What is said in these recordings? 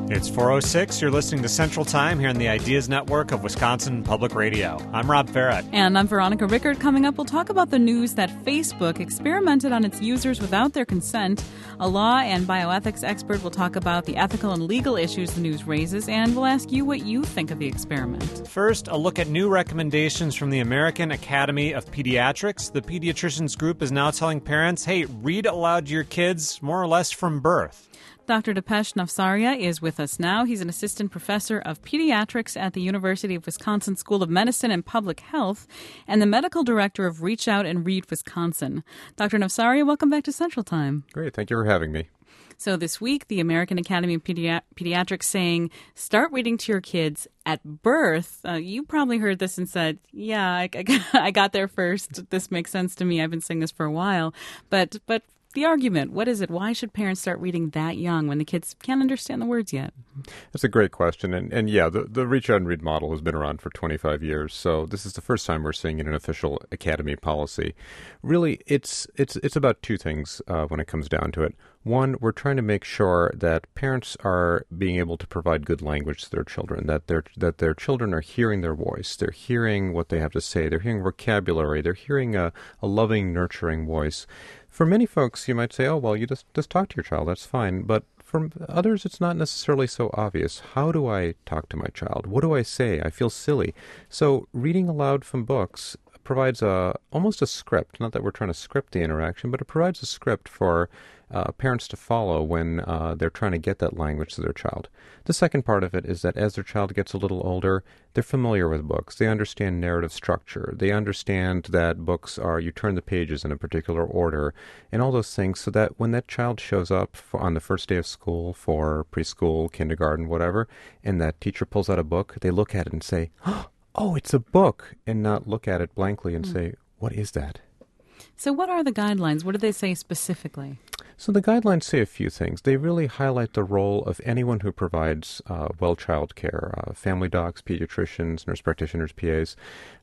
It's 4:06. You're listening to Central Time here on the Ideas Network of Wisconsin Public Radio. I'm Rob Farrett. And I'm Veronica Rickard. Coming up, we'll talk about the news that Facebook experimented on its users without their consent. A law and bioethics expert will talk about the ethical and legal issues the news raises, and we'll ask you what you think of the experiment. First, a look at new recommendations from the American Academy of Pediatrics. The pediatricians group is now telling parents, hey, read aloud to your kids more or less from birth. Dr. Dipesh Navsaria is with us now. He's an assistant professor of pediatrics at the University of Wisconsin School of Medicine and Public Health and the medical director of Reach Out and Read Wisconsin. Dr. Navsaria, welcome back to Central Time. Great. Thank you for having me. So this week, the American Academy of Pediatrics saying, start reading to your kids at birth. You probably heard this and said, yeah, I got there first. This makes sense to me. I've been saying this for a while. But the argument, what is it? Why should parents start reading that young when the kids can't understand the words yet? That's a great question. And yeah, the Reach Out and Read model has been around for 25 years. So this is the first time we're seeing it in an official academy policy. Really, it's about two things when it comes down to it. One, we're trying to make sure that parents are being able to provide good language to their children, that their children are hearing their voice, they're hearing what they have to say, they're hearing vocabulary, they're hearing a loving, nurturing voice. For many folks, you might say, oh, well, you just talk to your child, that's fine. But for others, it's not necessarily so obvious. How do I talk to my child? What do I say? I feel silly. So reading aloud from books provides almost a script, not that we're trying to script the interaction, but it provides a script for parents to follow when they're trying to get that language to their child. The second part of it is that as their child gets a little older, they're familiar with books. They understand narrative structure. They understand that books are, you turn the pages in a particular order, and all those things, so that when that child shows up on the first day of school for preschool, kindergarten, whatever, and that teacher pulls out a book, they look at it and say, oh, it's a book, and not look at it blankly and say, what is that? So what are the guidelines? What do they say specifically? So the guidelines say a few things. They really highlight the role of anyone who provides well child care, family docs, pediatricians, nurse practitioners, PAs,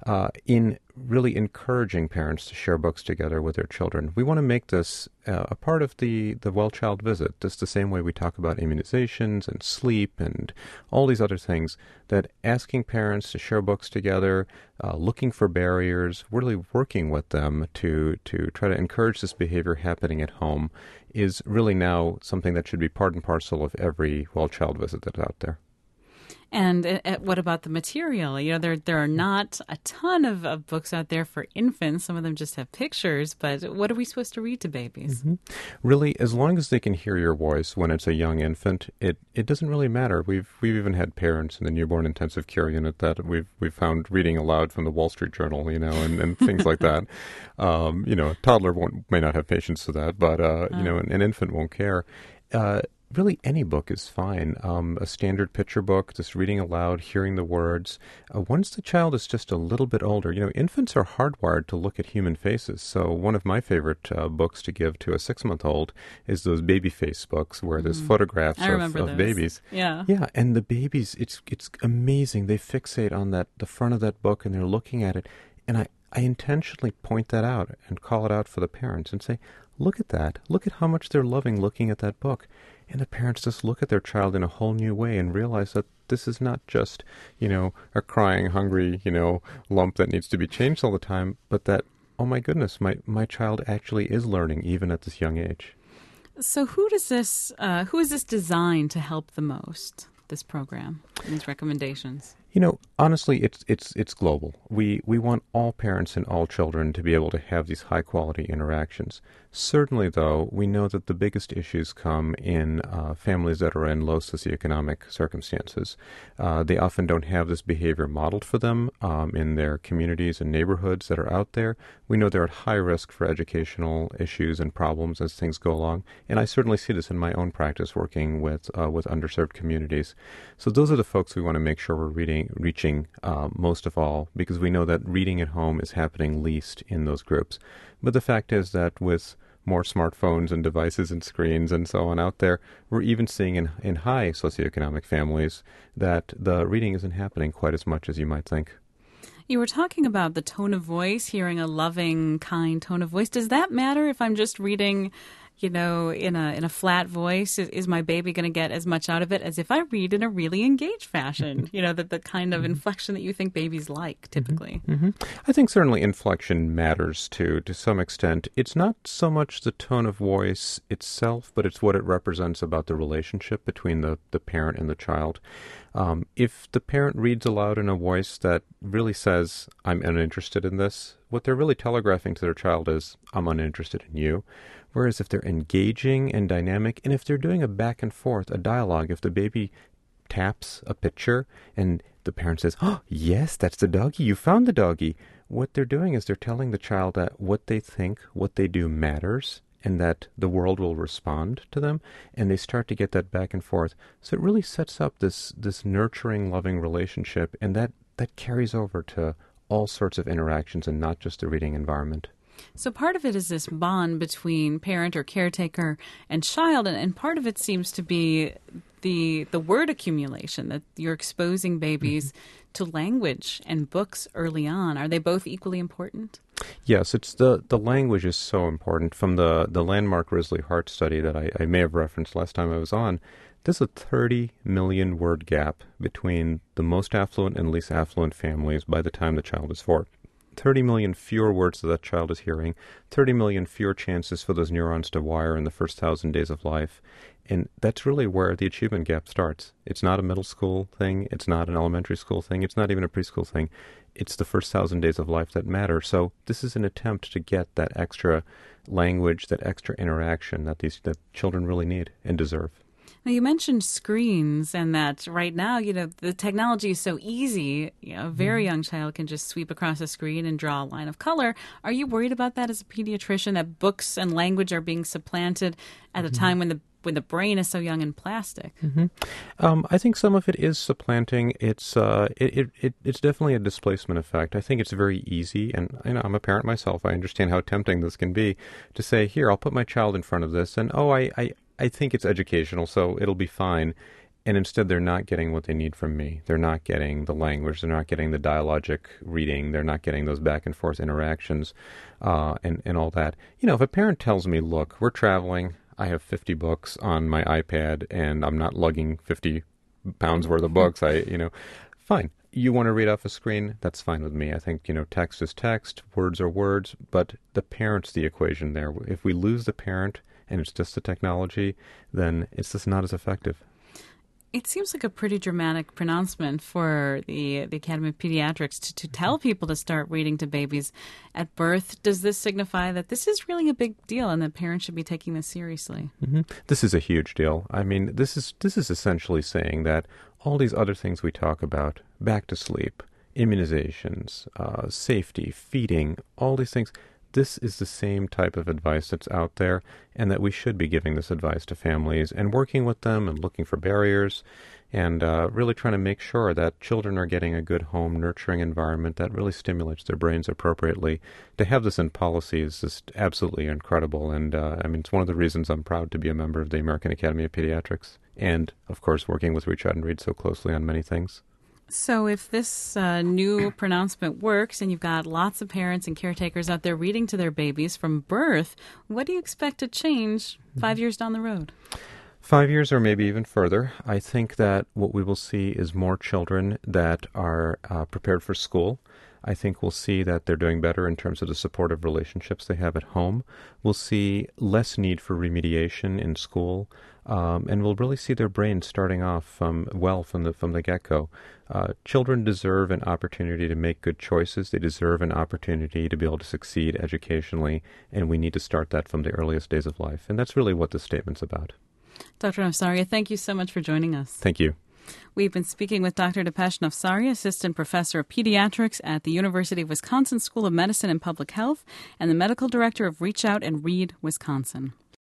in really encouraging parents to share books together with their children. We want to make this a part of the well child visit, just the same way we talk about immunizations and sleep and all these other things, that asking parents to share books together, looking for barriers, really working with them to try to encourage this behavior happening at home is really now something that should be part and parcel of every well child visit that's out there. And what about the material? You know, there are not a ton of books out there for infants. Some of them just have pictures, but what are we supposed to read to babies? Mm-hmm. Really, as long as they can hear your voice when it's a young infant, it doesn't really matter. We've even had parents in the newborn intensive care unit that we've found reading aloud from the Wall Street Journal, and things like that. A toddler may not have patience for that, but an infant won't care. Really, any book is fine. A standard picture book, just reading aloud, hearing the words. Once the child is just a little bit older, infants are hardwired to look at human faces. So one of my favorite books to give to a 6-month-old is those baby face books where there's photographs of babies. Yeah. Yeah, and the babies, it's amazing. They fixate on the front of that book and they're looking at it. And I intentionally point that out and call it out for the parents and say, look at that. Look at how much they're loving looking at that book. And the parents just look at their child in a whole new way and realize that this is not just, a crying, hungry, lump that needs to be changed all the time, but that, oh my goodness, my child actually is learning even at this young age. So who is this designed to help the most, this program, these recommendations? Honestly, it's global. We want all parents and all children to be able to have these high-quality interactions. Certainly, though, we know that the biggest issues come in families that are in low socioeconomic circumstances. They often don't have this behavior modeled for them in their communities and neighborhoods that are out there. We know they're at high risk for educational issues and problems as things go along, and I certainly see this in my own practice working with underserved communities. So those are the folks we want to make sure we're reaching most of all, because we know that reading at home is happening least in those groups. But the fact is that with more smartphones and devices and screens and so on out there, we're even seeing in high socioeconomic families that the reading isn't happening quite as much as you might think. You were talking about the tone of voice, hearing a loving, kind tone of voice. Does that matter if I'm just reading in a flat voice? Is my baby going to get as much out of it as if I read in a really engaged fashion? The kind of inflection that you think babies like typically. I think certainly inflection matters to some extent. It's not so much the tone of voice itself, but it's what it represents about the relationship between the parent and the child. If the parent reads aloud in a voice that really says, I'm uninterested in this, what they're really telegraphing to their child is, I'm uninterested in you. Whereas if they're engaging and dynamic, and if they're doing a back and forth, a dialogue, if the baby taps a picture and the parent says, oh, yes, that's the doggy, you found the doggy. What they're doing is they're telling the child that what they think, what they do matters, and that the world will respond to them, and they start to get that back and forth. So it really sets up this nurturing, loving relationship, and that carries over to all sorts of interactions and not just the reading environment. So part of it is this bond between parent or caretaker and child, and part of it seems to be the word accumulation, that you're exposing babies to language and books early on. Are they both equally important? Yes, it's the language is so important. From the landmark Risley Hart study that I may have referenced last time I was on, there's a 30 million word gap between the most affluent and least affluent families by the time the child is 4. 30 million fewer words that child is hearing, 30 million fewer chances for those neurons to wire in the first 1,000 days of life. And that's really where the achievement gap starts. It's not a middle school thing. It's not an elementary school thing. It's not even a preschool thing. It's the first 1,000 days of life that matter. So this is an attempt to get that extra language, that extra interaction that children really need and deserve. Now, you mentioned screens and that right now, the technology is so easy. A very young child can just sweep across a screen and draw a line of color. Are you worried about that as a pediatrician, that books and language are being supplanted at a time when the brain is so young and plastic? I think some of it is supplanting. It's definitely a displacement effect. I think it's very easy, and I'm a parent myself. I understand how tempting this can be to say, here, I'll put my child in front of this, and I think it's educational, so it'll be fine. And instead, they're not getting what they need from me. They're not getting the language. They're not getting the dialogic reading. They're not getting those back and forth interactions and all that. If a parent tells me, look, we're traveling, I have 50 books on my iPad, and I'm not lugging 50 pounds worth of books, fine. You want to read off a screen? That's fine with me. I think, text is text, words are words, but the parent's the equation there. If we lose the parent, and it's just the technology, then it's just not as effective. It seems like a pretty dramatic pronouncement for the Academy of Pediatrics to tell people to start reading to babies at birth. Does this signify that this is really a big deal and that parents should be taking this seriously? This is a huge deal. I mean, this is essentially saying that all these other things we talk about, back to sleep, immunizations, safety, feeding, all these things, this is the same type of advice that's out there, and that we should be giving this advice to families and working with them and looking for barriers and really trying to make sure that children are getting a good home, nurturing environment that really stimulates their brains appropriately. To have this in policy is just absolutely incredible, and it's one of the reasons I'm proud to be a member of the American Academy of Pediatrics and, of course, working with Reach Out and Read so closely on many things. So if this new pronouncement works and you've got lots of parents and caretakers out there reading to their babies from birth, what do you expect to change 5 years down the road? 5 years or maybe even further. I think that what we will see is more children that are prepared for school. I think we'll see that they're doing better in terms of the supportive relationships they have at home. We'll see less need for remediation in school, and we'll really see their brains starting off from the get-go. Children deserve an opportunity to make good choices. They deserve an opportunity to be able to succeed educationally, and we need to start that from the earliest days of life. And that's really what this statement's about. Dr. Nafsaria, thank you so much for joining us. Thank you. We've been speaking with Dr. Dipesh Nafsaria, Assistant Professor of Pediatrics at the University of Wisconsin School of Medicine and Public Health and the Medical Director of Reach Out and Read Wisconsin.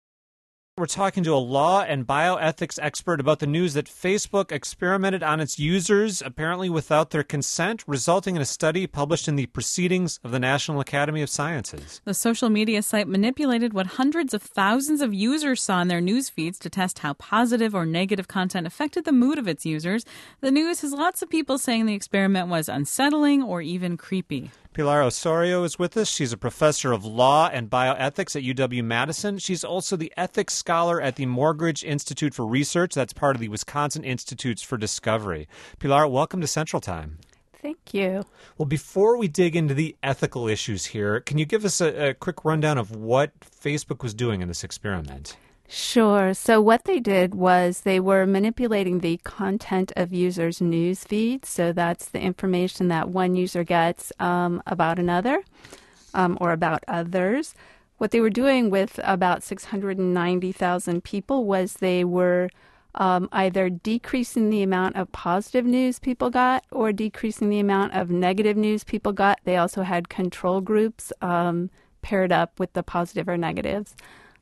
We're talking to a law and bioethics expert about the news that Facebook experimented on its users, apparently without their consent, resulting in a study published in the Proceedings of the National Academy of Sciences. The social media site manipulated what hundreds of thousands of users saw in their news feeds to test how positive or negative content affected the mood of its users. The news has lots of people saying the experiment was unsettling or even creepy. Pilar Osorio is with us. She's a professor of law and bioethics at UW-Madison. She's also the ethics scholar at the Morgridge Institute for Research. That's part of the Wisconsin Institutes for Discovery. Pilar, welcome to Central Time. Thank you. Well, before we dig into the ethical issues here, can you give us a quick rundown of what Facebook was doing in this experiment? Sure. So what they did was they were manipulating the content of users' news feeds. So that's the information that one user gets about another or about others. What they were doing with about 690,000 people was they were either decreasing the amount of positive news people got or decreasing the amount of negative news people got. They also had control groups paired up with the positive or negatives.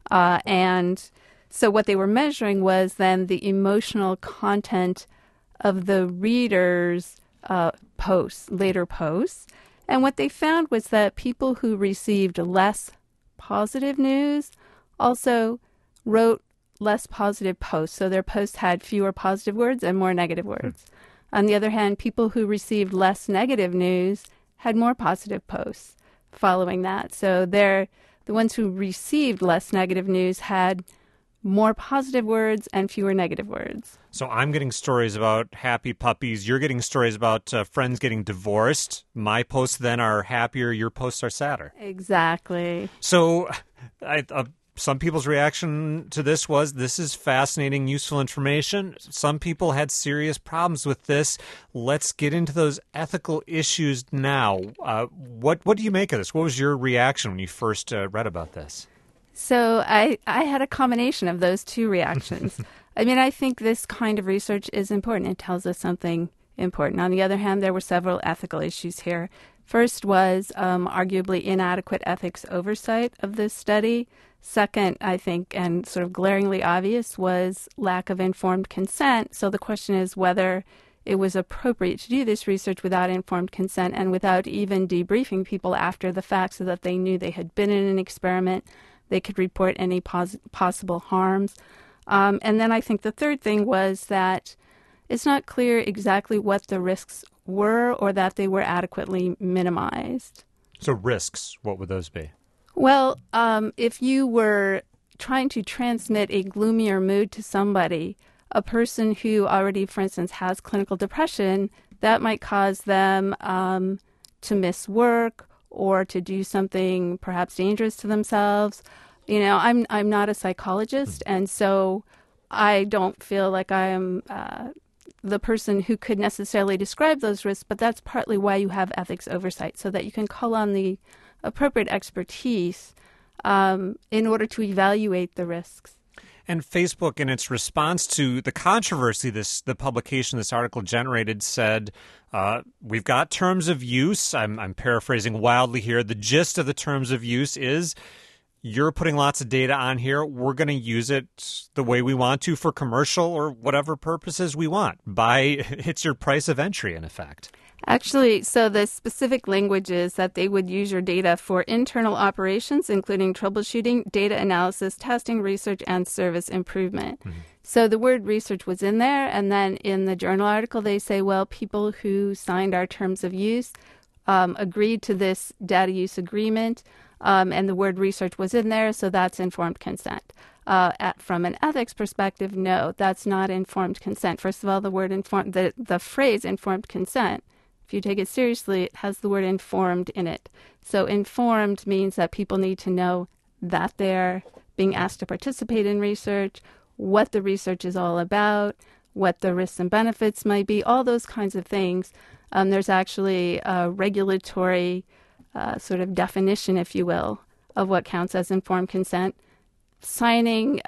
And so what they were measuring was then the emotional content of the readers' later posts. And what they found was that people who received less positive news also wrote less positive posts. So their posts had fewer positive words and more negative words. On the other hand, people who received less negative news had more positive posts following that. So the ones who received less negative news had more positive words and fewer negative words. So I'm getting stories about happy puppies. You're getting stories about friends getting divorced. My posts then are happier. Your posts are sadder. Exactly. So some people's reaction to this is fascinating, useful information. Some people had serious problems with this. Let's get into those ethical issues now. What do you make of this? What was your reaction when you first read about this? So I had a combination of those two reactions. I mean, I think this kind of research is important. It tells us something important. On the other hand, there were several ethical issues here. First was arguably inadequate ethics oversight of this study. Second, I think, and sort of glaringly obvious, was lack of informed consent. So the question is whether it was appropriate to do this research without informed consent and without even debriefing people after the fact so that they knew they had been in an experiment, they could report any possible harms. And then I think the third thing was that it's not clear exactly what the risks were or that they were adequately minimized. So risks, what would those be? Well, if you were trying to transmit a gloomier mood to somebody, a person who already, for instance, has clinical depression, that might cause them to miss work or to do something perhaps dangerous to themselves. You know, I'm not a psychologist, and so I don't feel like I am the person who could necessarily describe those risks, but that's partly why you have ethics oversight, so that you can call on the appropriate expertise in order to evaluate the risks. And Facebook, in its response to the controversy the publication this article generated, said, we've got terms of use. I'm paraphrasing wildly here. The gist of the terms of use is you're putting lots of data on here. We're going to use it the way we want to for commercial or whatever purposes we want. It's your price of entry, in effect. Actually, so the specific language is that they would use your data for internal operations, including troubleshooting, data analysis, testing, research, and service improvement. Mm-hmm. So the word research was in there, and then in the journal article they say, well, people who signed our terms of use agreed to this data use agreement, and the word research was in there, so that's informed consent. From an ethics perspective, no, that's not informed consent. First of all, the phrase informed consent, if you take it seriously, it has the word informed in it. So informed means that people need to know that they're being asked to participate in research, what the research is all about, what the risks and benefits might be, all those kinds of things. There's actually a regulatory sort of definition, if you will, of what counts as informed consent. Signing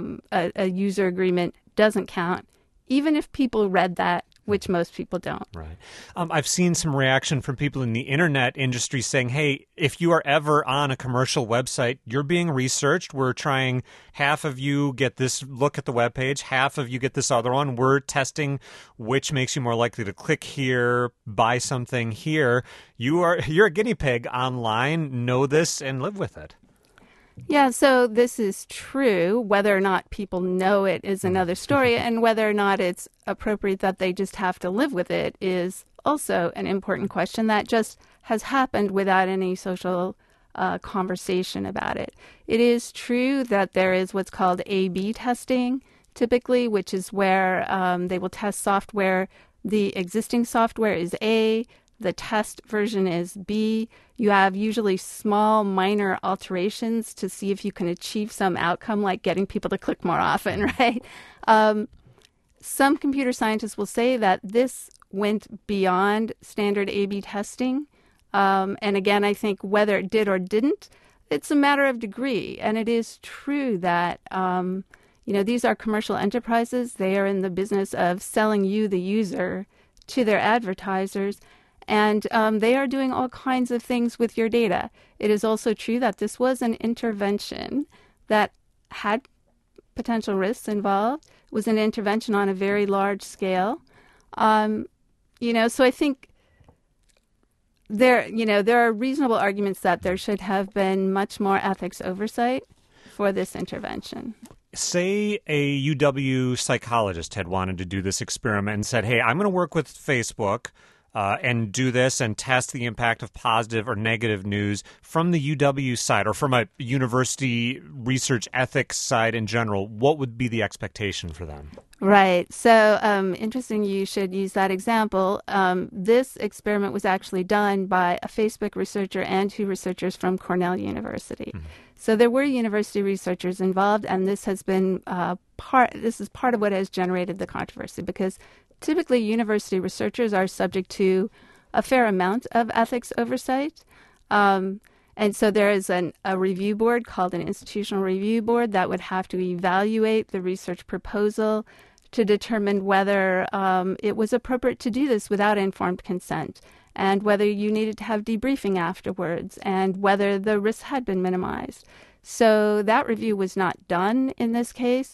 a user agreement doesn't count, even if people read that, which most people don't. Right. I've seen some reaction from people in the internet industry saying, hey, if you are ever on a commercial website, you're being researched. We're trying, half of you get this look at the webpage, half of you get this other one. We're testing which makes you more likely to click here, buy something here. You're a guinea pig online. Know this and live with it. Yeah, so this is true. Whether or not people know it is another story, and whether or not it's appropriate that they just have to live with it is also an important question that just has happened without any social conversation about it. It is true that there is what's called A/B testing, typically, which is where they will test software. The existing software is A, the test version is B. You have usually small, minor alterations to see if you can achieve some outcome, like getting people to click more often, right? Some computer scientists will say that this went beyond standard A/B testing. And again, I think whether it did or didn't, it's a matter of degree. And it is true that, these are commercial enterprises. They are in the business of selling you, the user, to their advertisers. And they are doing all kinds of things with your data. It is also true that this was an intervention that had potential risks involved. It was an intervention on a very large scale. So I think there are reasonable arguments that there should have been much more ethics oversight for this intervention. Say a UW psychologist had wanted to do this experiment and said, hey, I'm going to work with Facebook and do this and test the impact of positive or negative news from the UW side or from a university research ethics side in general. What would be the expectation for them? Right. So interesting you should use that example. This experiment was actually done by a Facebook researcher and 2 researchers from Cornell University. Mm-hmm. So there were university researchers involved, and this has been part of what has generated the controversy, because typically university researchers are subject to a fair amount of ethics oversight. And so there is a review board called an institutional review board that would have to evaluate the research proposal to determine whether it was appropriate to do this without informed consent, and whether you needed to have debriefing afterwards, and whether the risks had been minimized. So that review was not done in this case.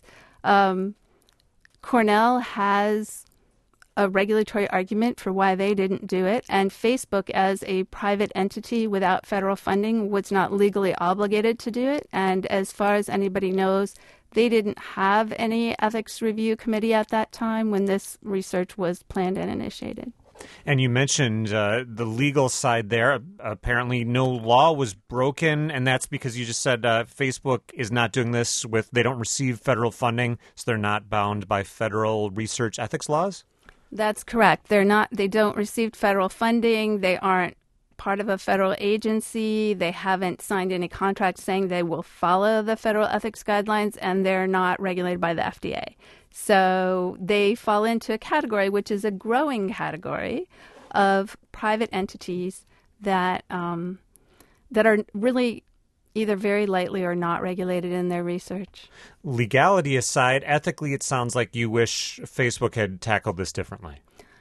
Cornell has a regulatory argument for why they didn't do it, and Facebook, as a private entity without federal funding, was not legally obligated to do it. And as far as anybody knows, they didn't have any ethics review committee at that time when this research was planned and initiated. And you mentioned the legal side there. Apparently no law was broken, and that's because you just said Facebook is not doing this they don't receive federal funding, so they're not bound by federal research ethics laws? That's correct. They don't receive federal funding. They aren't part of a federal agency. They haven't signed any contract saying they will follow the federal ethics guidelines, and they're not regulated by the FDA. So they fall into a category, which is a growing category, of private entities that are really either very lightly or not regulated in their research. Legality aside, ethically, it sounds like you wish Facebook had tackled this differently.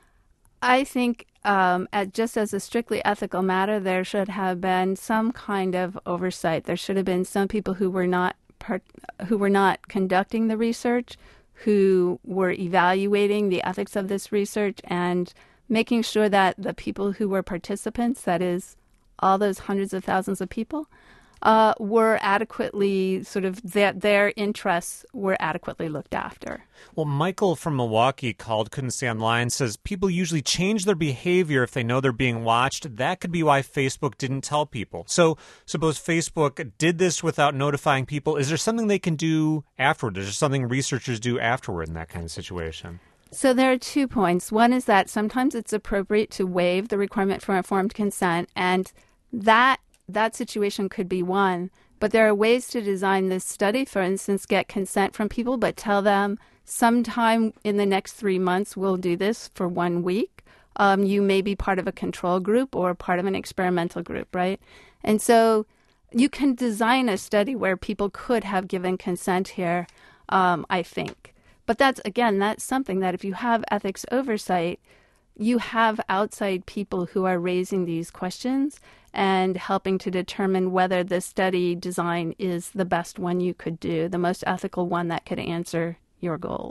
I think just as a strictly ethical matter, there should have been some kind of oversight. There should have been some people who were not conducting the research, who were evaluating the ethics of this research and making sure that the people who were participants, that is, all those hundreds of thousands of people, were adequately their interests were adequately looked after. Well, Michael from Milwaukee couldn't stay online, says people usually change their behavior if they know they're being watched. That could be why Facebook didn't tell people. So suppose Facebook did this without notifying people. Is there something they can do afterward? Is there something researchers do afterward in that kind of situation? So there are 2 points. One is that sometimes it's appropriate to waive the requirement for informed consent, and that situation could be one. But there are ways to design this study, for instance, get consent from people, but tell them sometime in the next 3 months we'll do this for 1 week. You may be part of a control group or part of an experimental group, right? And so you can design a study where people could have given consent here, I think. But that's something that if you have ethics oversight, you have outside people who are raising these questions and helping to determine whether the study design is the best one you could do, the most ethical one that could answer your goals.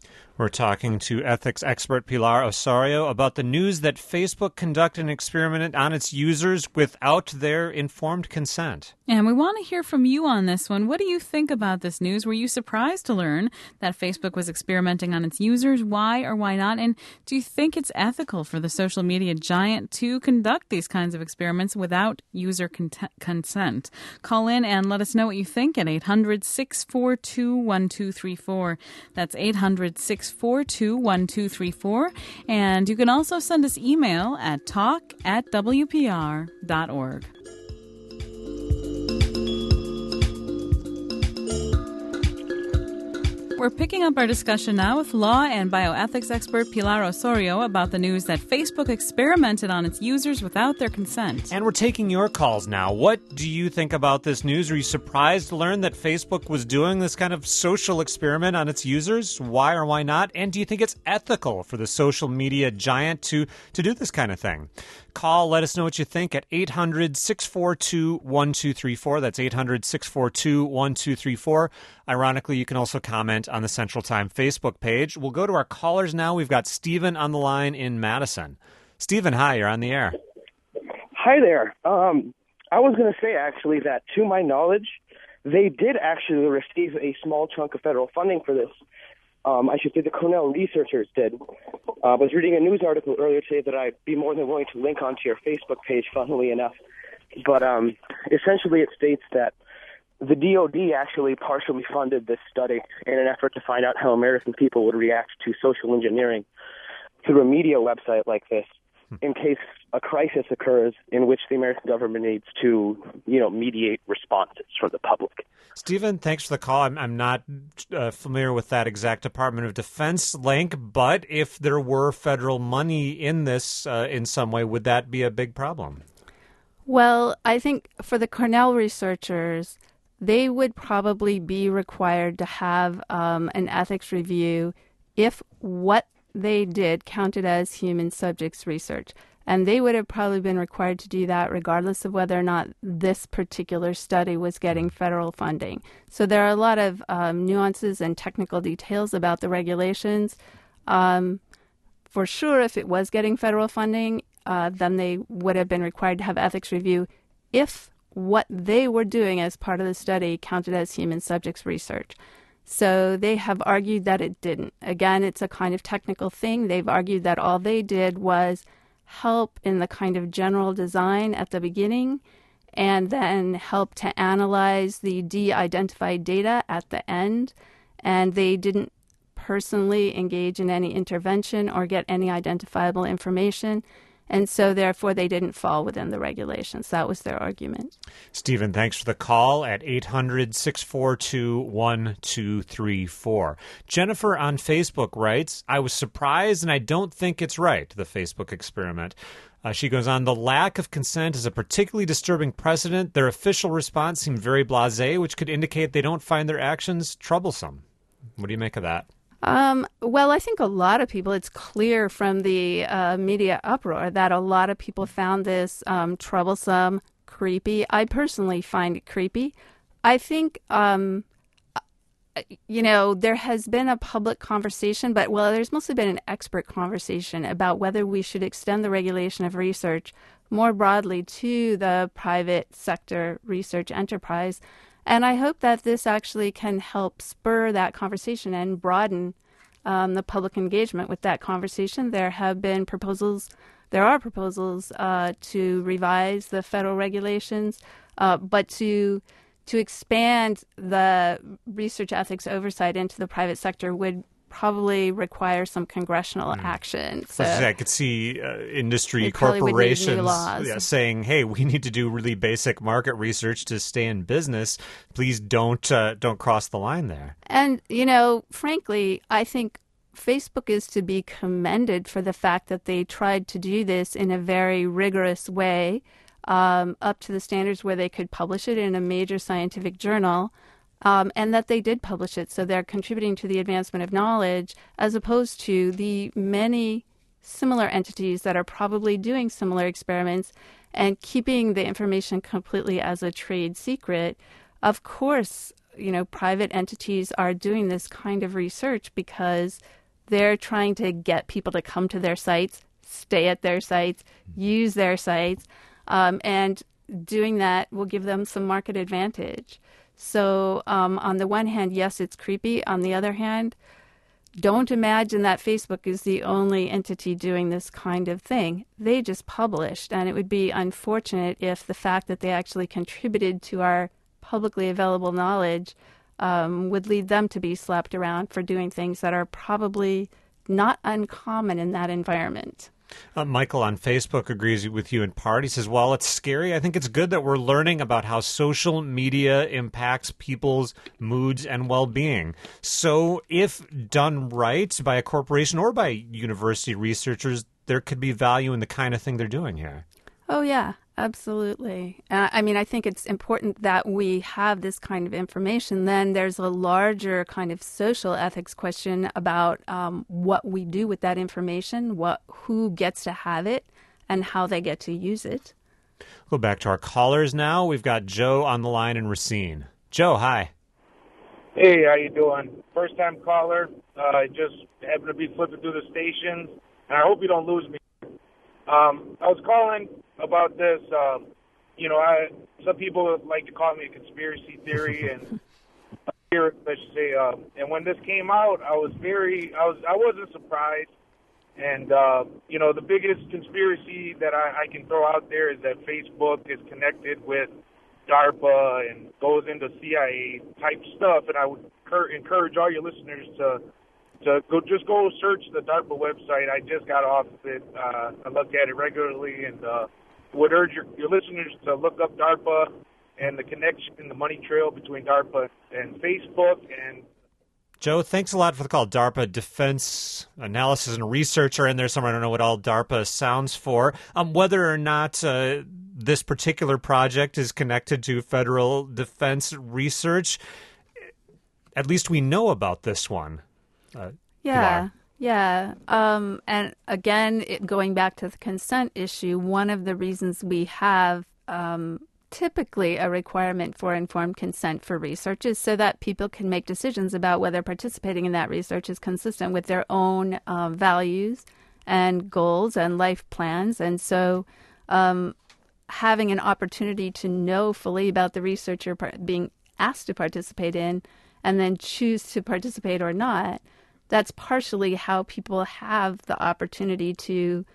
We're talking to ethics expert Pilar Osorio about the news that Facebook conducted an experiment on its users without their informed consent. And we want to hear from you on this one. What do you think about this news? Were you surprised to learn that Facebook was experimenting on its users? Why or why not? And do you think it's ethical for the social media giant to conduct these kinds of experiments without user consent? Call in and let us know what you think at 800-642-1234. That's 800-642-1234. And you can also send us email at talk@wpr.org. We're picking up our discussion now with law and bioethics expert Pilar Osorio about the news that Facebook experimented on its users without their consent. And we're taking your calls now. What do you think about this news? Are you surprised to learn that Facebook was doing this kind of social experiment on its users? Why or why not? And do you think it's ethical for the social media giant to do this kind of thing? Call, let us know what you think at 800-642-1234. That's 800-642-1234. Ironically, you can also comment on the Central Time Facebook page. We'll go to our callers now. We've got Stephen on the line in Madison. Stephen, hi, you're on the air. Hi there. I was going to say, actually, that to my knowledge, they did actually receive a small chunk of federal funding for this. I should say the Cornell researchers did. I was reading a news article earlier today that I'd be more than willing to link onto your Facebook page, funnily enough. But essentially it states that the DOD actually partially funded this study in an effort to find out how American people would react to social engineering through a media website like this in case a crisis occurs in which the American government needs to, mediate responses from the public. Stephen, thanks for the call. I'm not familiar with that exact Department of Defense link, but if there were federal money in this in some way, would that be a big problem? Well, I think for the Cornell researchers, they would probably be required to have an ethics review if what they did counted as human subjects research. And they would have probably been required to do that regardless of whether or not this particular study was getting federal funding. So there are a lot of nuances and technical details about the regulations. For sure, if it was getting federal funding, then they would have been required to have ethics review if what they were doing as part of the study counted as human subjects research. So they have argued that it didn't. Again, it's a kind of technical thing. They've argued that all they did was help in the kind of general design at the beginning and then help to analyze the de-identified data at the end. And they didn't personally engage in any intervention or get any identifiable information. And so, therefore, they didn't fall within the regulations. That was their argument. Stephen, thanks for the call at 800-642-1234. Jennifer on Facebook writes, I was surprised and I don't think it's right, the Facebook experiment. She goes on, the lack of consent is a particularly disturbing precedent. Their official response seemed very blasé, which could indicate they don't find their actions troublesome. What do you make of that? Well, I think a lot of people, it's clear from the media uproar that a lot of people found this troublesome, creepy. I personally find it creepy. I think, there has been a public conversation, but, there's mostly been an expert conversation about whether we should extend the regulation of research more broadly to the private sector research enterprise. And I hope that this actually can help spur that conversation and broaden the public engagement with that conversation. There are proposals to revise the federal regulations, but to expand the research ethics oversight into the private sector would probably require some congressional action. So I could see industry corporations saying, hey, we need to do really basic market research to stay in business. Please don't cross the line there. And, frankly, I think Facebook is to be commended for the fact that they tried to do this in a very rigorous way, up to the standards where they could publish it in a major scientific journal. And that they did publish it, so they're contributing to the advancement of knowledge, as opposed to the many similar entities that are probably doing similar experiments and keeping the information completely as a trade secret. Of course, private entities are doing this kind of research because they're trying to get people to come to their sites, stay at their sites, use their sites, and doing that will give them some market advantage. So on the one hand, yes, it's creepy. On the other hand, don't imagine that Facebook is the only entity doing this kind of thing. They just published, and it would be unfortunate if the fact that they actually contributed to our publicly available knowledge would lead them to be slapped around for doing things that are probably not uncommon in that environment. Michael on Facebook agrees with you in part. He says, while it's scary, I think it's good that we're learning about how social media impacts people's moods and well-being. So if done right by a corporation or by university researchers, there could be value in the kind of thing they're doing here. Oh, yeah, absolutely. I think it's important that we have this kind of information. Then there's a larger kind of social ethics question about what we do with that information, who gets to have it, and how they get to use it. We'll go back to our callers now. We've got Joe on the line in Racine. Joe, hi. Hey, how you doing? First-time caller. I just happened to be flipping through the stations, and I hope you don't lose me. I was calling about this. Some people like to call me a conspiracy theory, and and when this came out, I wasn't surprised. And the biggest conspiracy that I can throw out there is that Facebook is connected with DARPA and goes into CIA type stuff. And I would encourage all your listeners to go search the DARPA website. I just got off of it. I look at it regularly, and would urge your listeners to look up DARPA and the connection and the money trail between DARPA and Facebook. And Joe, thanks a lot for the call. DARPA, Defense Analysis and Research are in there somewhere. I don't know what all DARPA sounds for. Whether or not this particular project is connected to federal defense research, at least we know about this one. Yeah. And again, going back to the consent issue, one of the reasons we have typically a requirement for informed consent for research is so that people can make decisions about whether participating in that research is consistent with their own values and goals and life plans. And so having an opportunity to know fully about the research you're being asked to participate in and then choose to participate or not, that's partially how people have the opportunity to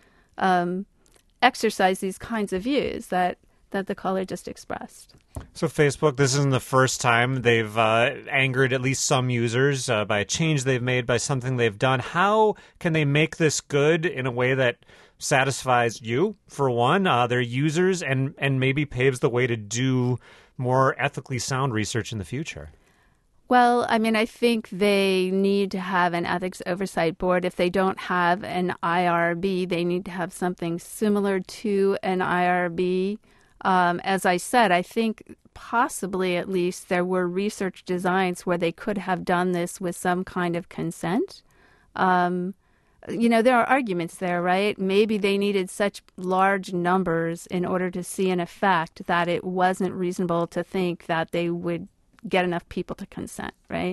exercise these kinds of views that the caller just expressed. So Facebook, this isn't the first time they've angered at least some users by a change they've made, by something they've done. How can they make this good in a way that satisfies you, for one, their users, and maybe paves the way to do more ethically sound research in the future? Well, I think they need to have an ethics oversight board. If they don't have an IRB, they need to have something similar to an IRB. As I said, I think possibly at least there were research designs where they could have done this with some kind of consent. There are arguments there, right? Maybe they needed such large numbers in order to see an effect that it wasn't reasonable to think that they would get enough people to consent, right?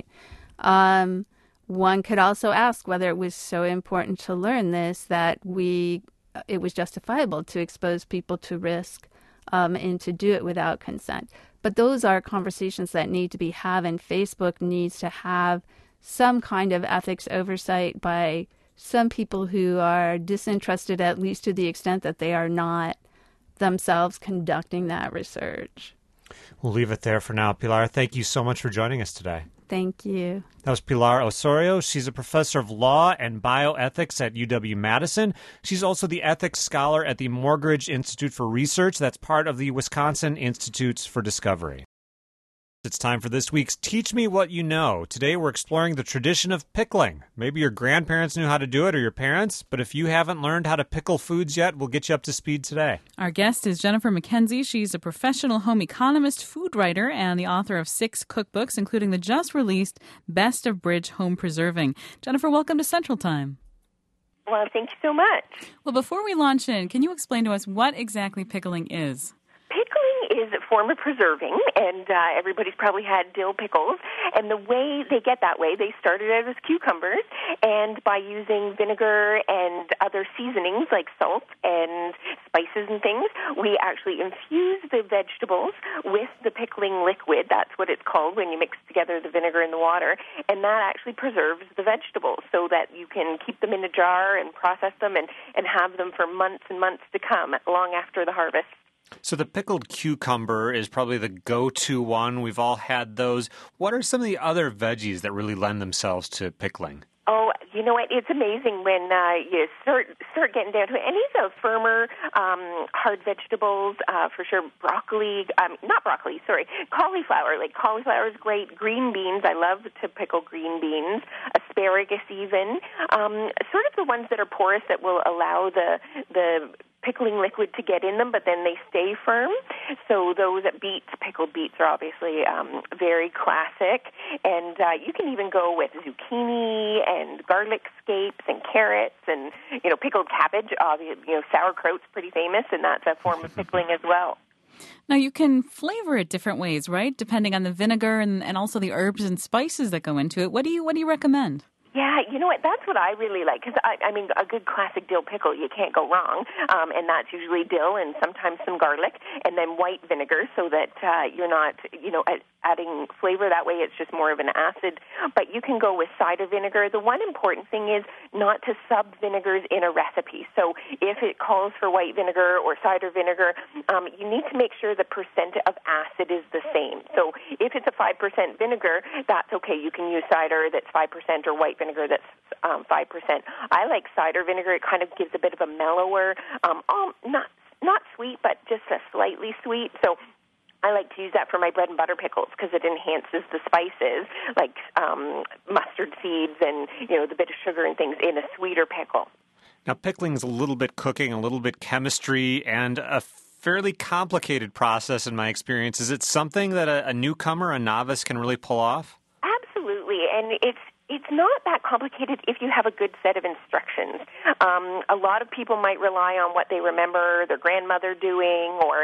One could also ask whether it was so important to learn this that it was justifiable to expose people to risk and to do it without consent. But those are conversations that need to be had, and Facebook needs to have some kind of ethics oversight by some people who are disinterested, at least to the extent that they are not themselves conducting that research. We'll leave it there for now. Pilar, thank you so much for joining us today. Thank you. That was Pilar Osorio. She's a professor of law and bioethics at UW-Madison. She's also the ethics scholar at the Morgridge Institute for Research. That's part of the Wisconsin Institutes for Discovery. It's time for this week's Teach Me What You Know. Today we're exploring the tradition of pickling. Maybe your grandparents knew how to do it, or your parents, but if you haven't learned how to pickle foods yet, we'll get you up to speed today. Our guest is Jennifer McKenzie. She's a professional home economist, food writer, and the author of 6 cookbooks, including the just-released Best of Bridge Home Preserving. Jennifer, welcome to Central Time. Well, thank you so much. Well, before we launch in, can you explain to us what exactly pickling is? Pickling is a form of preserving, and everybody's probably had dill pickles. And the way they get that way, they started out as cucumbers, and by using vinegar and other seasonings like salt and spices and things, we actually infuse the vegetables with the pickling liquid. That's what it's called when you mix together the vinegar and the water, and that actually preserves the vegetables so that you can keep them in a jar and process them and have them for months and months to come, long after the harvest. So the pickled cucumber is probably the go-to one. We've all had those. What are some of the other veggies that really lend themselves to pickling? Oh, you know what? It's amazing when you start getting down to it. Any of the firmer, hard vegetables, for sure, cauliflower. Like cauliflower is great. Green beans, I love to pickle green beans. Asparagus even. Sort of the ones that are porous that will allow the pickling liquid to get in them, but then they stay firm. So those pickled beets are obviously very classic. And you can even go with zucchini and garlic scapes and carrots and, pickled cabbage. Sauerkraut's pretty famous, and that's a form of pickling as well. Now, you can flavor it different ways, right? Depending on the vinegar and also the herbs and spices that go into it. What do you recommend? Yeah, you know what? That's what I really like because a good classic dill pickle, you can't go wrong, and that's usually dill and sometimes some garlic, and then white vinegar so that you're not, adding flavor that way. It's just more of an acid. But you can go with cider vinegar. The one important thing is not to sub vinegars in a recipe. So if it calls for white vinegar or cider vinegar, you need to make sure the percent of acid is the same. So if it's a 5% vinegar, that's okay. You can use cider that's 5% or white vinegar that's 5%. I like cider vinegar. It kind of gives a bit of a mellower, not sweet, but just a slightly sweet. So I like to use that for my bread and butter pickles because it enhances the spices like mustard seeds and, the bit of sugar and things in a sweeter pickle. Now, pickling is a little bit cooking, a little bit chemistry, and a fairly complicated process in my experience. Is it something that a newcomer, a novice, can really pull off? Absolutely, and it's not that complicated if you have a good set of instructions. A lot of people might rely on what they remember their grandmother doing, or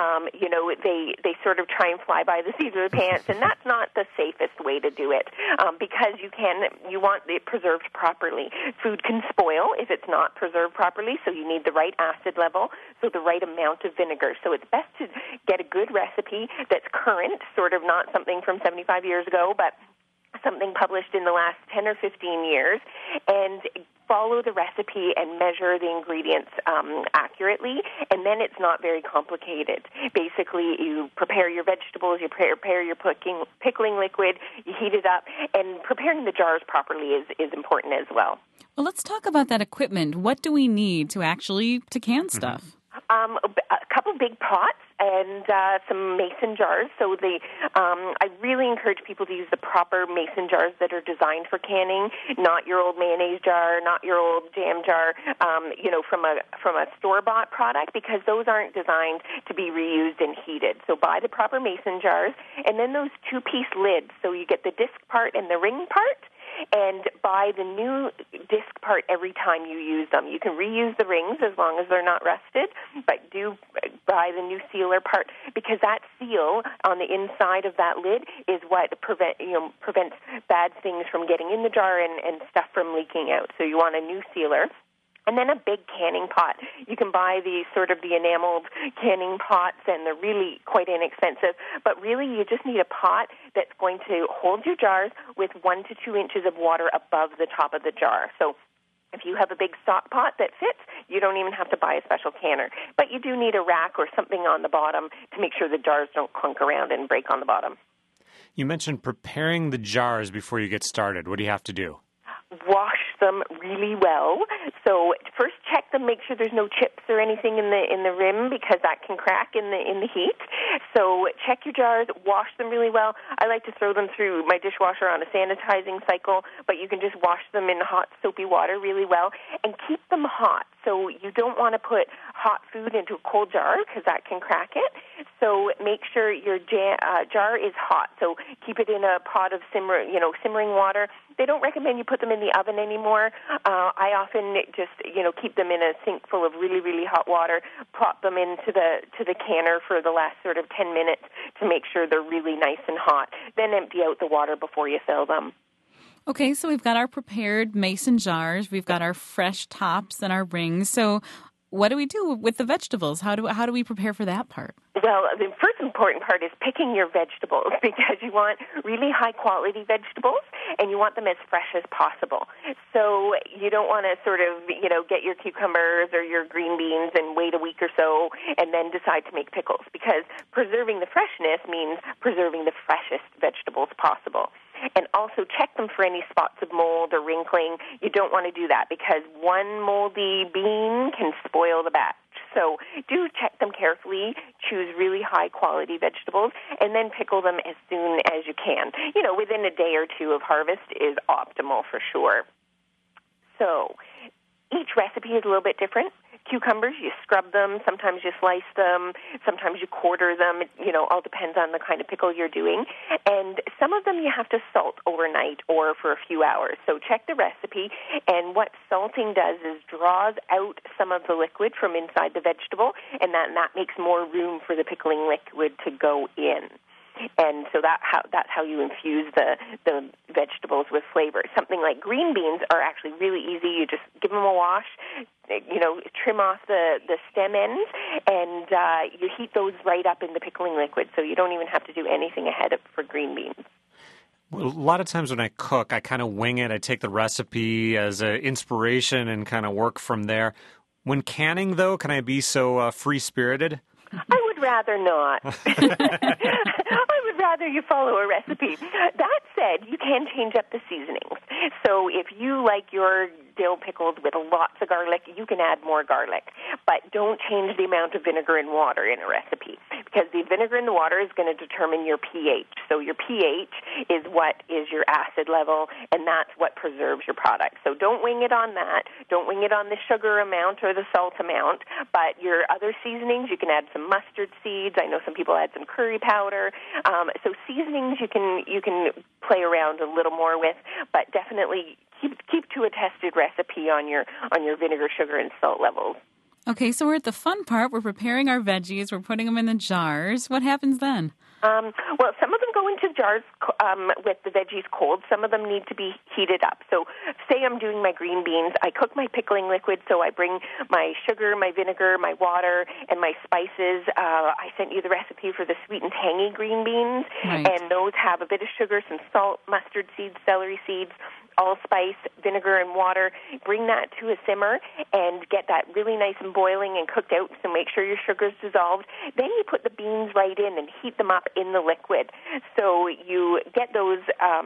they sort of try and fly by the seat of their pants, and that's not the safest way to do it because you want it preserved properly. Food can spoil if it's not preserved properly, so you need the right acid level, so the right amount of vinegar. So it's best to get a good recipe that's current, sort of not something from 75 years ago, but something published in the last 10 or 15 years, and follow the recipe and measure the ingredients accurately, and then it's not very complicated. Basically, you prepare your vegetables, you prepare your pickling liquid, you heat it up, and preparing the jars properly is important as well. Well, let's talk about that equipment. What do we need to can stuff? A couple big pots and some mason jars. So I really encourage people to use the proper mason jars that are designed for canning, not your old mayonnaise jar, not your old jam jar, from a store-bought product, because those aren't designed to be reused and heated. So buy the proper mason jars, and then those two-piece lids. So you get the disc part and the ring part, and buy the new disc part every time you use them. You can reuse the rings as long as they're not rusted, but do buy the new sealer part, because that seal on the inside of that lid is what prevents bad things from getting in the jar and stuff from leaking out. So you want a new sealer. And then a big canning pot. You can buy the enameled canning pots, and they're really quite inexpensive. But really, you just need a pot that's going to hold your jars with 1 to 2 inches of water above the top of the jar. So if you have a big stock pot that fits, you don't even have to buy a special canner. But you do need a rack or something on the bottom to make sure the jars don't clunk around and break on the bottom. You mentioned preparing the jars before you get started. What do you have to do? Wash them really well. So first check them, make sure there's no chips or anything in the rim, because that can crack in the heat. So check your jars, wash them really well. I like to throw them through my dishwasher on a sanitizing cycle, but you can just wash them in hot soapy water really well and keep them hot. So you don't want to put hot food into a cold jar because that can crack it. So make sure your jar is hot. So keep it in a pot of simmering water. They don't recommend you put them in the oven anymore. I often just keep them in a sink full of really, really hot water, plop them into the canner for the last sort of 10 minutes to make sure they're really nice and hot. Then empty out the water before you fill them. Okay, so we've got our prepared mason jars, we've got our fresh tops and our rings. So what do we do with the vegetables? How do we prepare for that part? Well, the first important part is picking your vegetables because you want really high-quality vegetables and you want them as fresh as possible. So you don't want to sort of, get your cucumbers or your green beans and wait a week or so and then decide to make pickles because preserving the freshness means preserving the freshest vegetables possible. And also check them for any spots of mold or wrinkling. You don't want to do that because one moldy bean can spoil the batch. So do check them carefully, choose really high-quality vegetables, and then pickle them as soon as you can. Within a day or two of harvest is optimal for sure. So each recipe is a little bit different. Cucumbers, you scrub them, sometimes you slice them, sometimes you quarter them. It all depends on the kind of pickle you're doing. And some of them you have to salt overnight or for a few hours. So check the recipe, and what salting does is draws out some of the liquid from inside the vegetable, and that makes more room for the pickling liquid to go in. And so that's how you infuse the vegetables with flavor. Something like green beans are actually really easy. You just give them a wash, trim off the stem ends, and you heat those right up in the pickling liquid. So you don't even have to do anything for green beans. Well, a lot of times when I cook, I kind of wing it. I take the recipe as an inspiration and kind of work from there. When canning, though, can I be so free-spirited? I would rather not. I would rather you follow a recipe. That said, you can change up the seasonings. So if you like your dill pickled with lots of garlic, you can add more garlic. But don't change the amount of vinegar and water in a recipe because the vinegar and the water is going to determine your pH. So your pH is what is your acid level, and that's what preserves your product. So don't wing it on that. Don't wing it on the sugar amount or the salt amount. But your other seasonings, you can add some mustard seeds. I know some people add some curry powder. So seasonings you can play around a little more with, but definitely keep to a tested recipe on your vinegar, sugar, and salt levels. Okay, so we're at the fun part. We're preparing our veggies. We're putting them in the jars. What happens then? Well, some of them go into jars with the veggies cold. Some of them need to be heated up. So say I'm doing my green beans. I cook my pickling liquid, so I bring my sugar, my vinegar, my water, and my spices. I sent you the recipe for the sweet and tangy green beans, right. And those have a bit of sugar, some salt, mustard seeds, celery seeds, allspice, vinegar, and water. Bring that to a simmer and get that really nice and boiling and cooked out, so make sure your sugar's dissolved. Then you put the beans right in and heat them up in the liquid. So you get those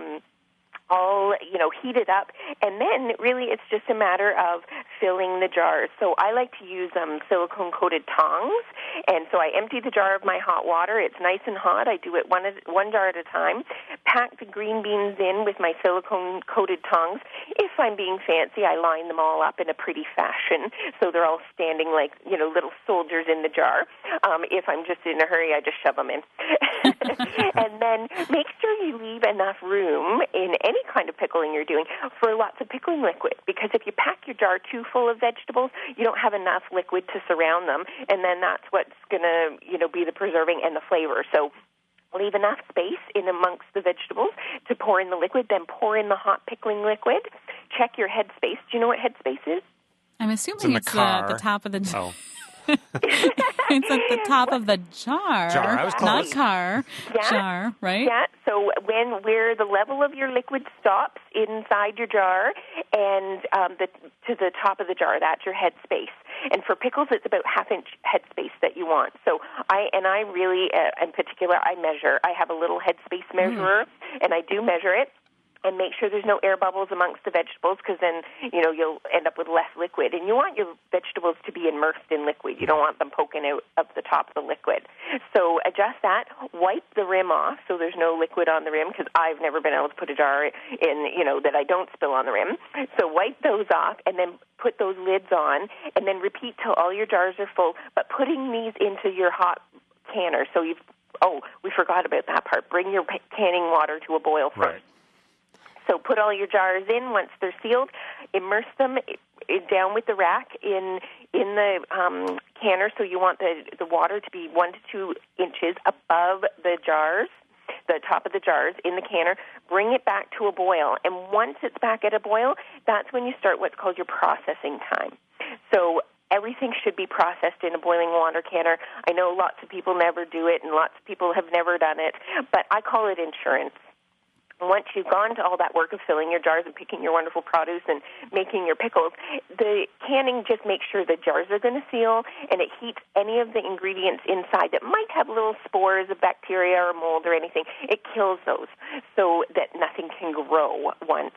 all, heated up, and then really it's just a matter of filling the jars. So I like to use silicone-coated tongs, and so I empty the jar of my hot water. It's nice and hot. I do it one jar at a time. Pack the green beans in with my silicone-coated tongs. If I'm being fancy, I line them all up in a pretty fashion, so they're all standing like, little soldiers in the jar. If I'm just in a hurry, I just shove them in. And then make sure you leave enough room in any kind of pickling you're doing for lots of pickling liquid, because if you pack your jar too full of vegetables, you don't have enough liquid to surround them, and then that's what's going to, be the preserving and the flavor. So leave enough space in amongst the vegetables to pour in the liquid, then pour in the hot pickling liquid. Check your headspace. Do you know what headspace is? I'm assuming it's the top of the jar. Oh. It's at the top of the jar. I was close. Not car. Yeah. Jar, right? Yeah. So where the level of your liquid stops inside your jar and to the top of the jar, that's your headspace. And for pickles, it's about half-inch headspace that you want. So I really, in particular, I measure. I have a little headspace measurer, and I do measure it. and make sure there's no air bubbles amongst the vegetables, because then, you'll end up with less liquid. And you want your vegetables to be immersed in liquid. You don't want them poking out of the top of the liquid. So adjust that. Wipe the rim off so there's no liquid on the rim, because I've never been able to put a jar in, that I don't spill on the rim. So wipe those off and then put those lids on, and then repeat till all your jars are full, but putting these into your hot canner. So we forgot about that part. Bring your canning water to a boil first. Right. So put all your jars in once they're sealed. Immerse them down with the rack in the canner. So you want the water to be 1 to 2 inches above the jars, the top of the jars in the canner. Bring it back to a boil. And once it's back at a boil, that's when you start what's called your processing time. So everything should be processed in a boiling water canner. I know lots of people never do it, and lots of people have never done it, but I call it insurance. Once you've gone to all that work of filling your jars and picking your wonderful produce and making your pickles, the canning just makes sure the jars are going to seal, and it heats any of the ingredients inside that might have little spores of bacteria or mold or anything. It kills those so that nothing can grow once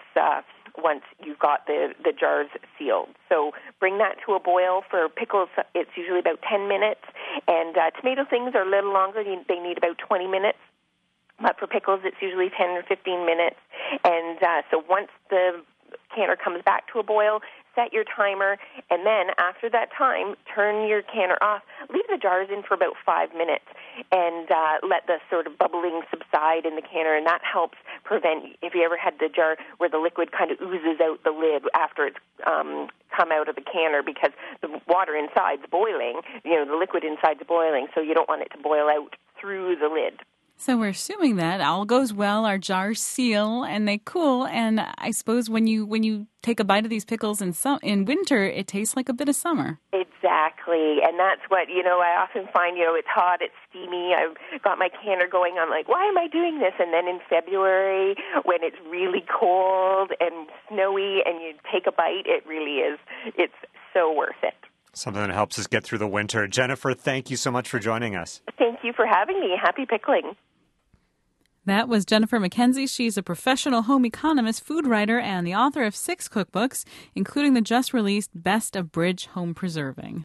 you've got the jars sealed. So bring that to a boil. For pickles, it's usually about 10 minutes, and tomato things are a little longer. They need about 20 minutes. But for pickles, it's usually 10 or 15 minutes. And so once the canner comes back to a boil, set your timer, and then after that time, turn your canner off. Leave the jars in for about 5 minutes and let the sort of bubbling subside in the canner, and that helps prevent, if you ever had the jar where the liquid kind of oozes out the lid after it's come out of the canner, because the water inside's boiling, the liquid inside's boiling, so you don't want it to boil out through the lid. So we're assuming that all goes well, our jars seal and they cool, and I suppose when you take a bite of these pickles in winter, it tastes like a bit of summer. Exactly, and that's what, I often find, it's hot, it's steamy, I've got my canner going, I'm like, why am I doing this? And then in February, when it's really cold and snowy and you take a bite, it really is, it's so worth it. Something that helps us get through the winter. Jennifer, thank you so much for joining us. Thank you for having me. Happy pickling. That was Jennifer McKenzie. She's a professional home economist, food writer, and the author of 6 cookbooks, including the just-released Best of Bridge Home Preserving.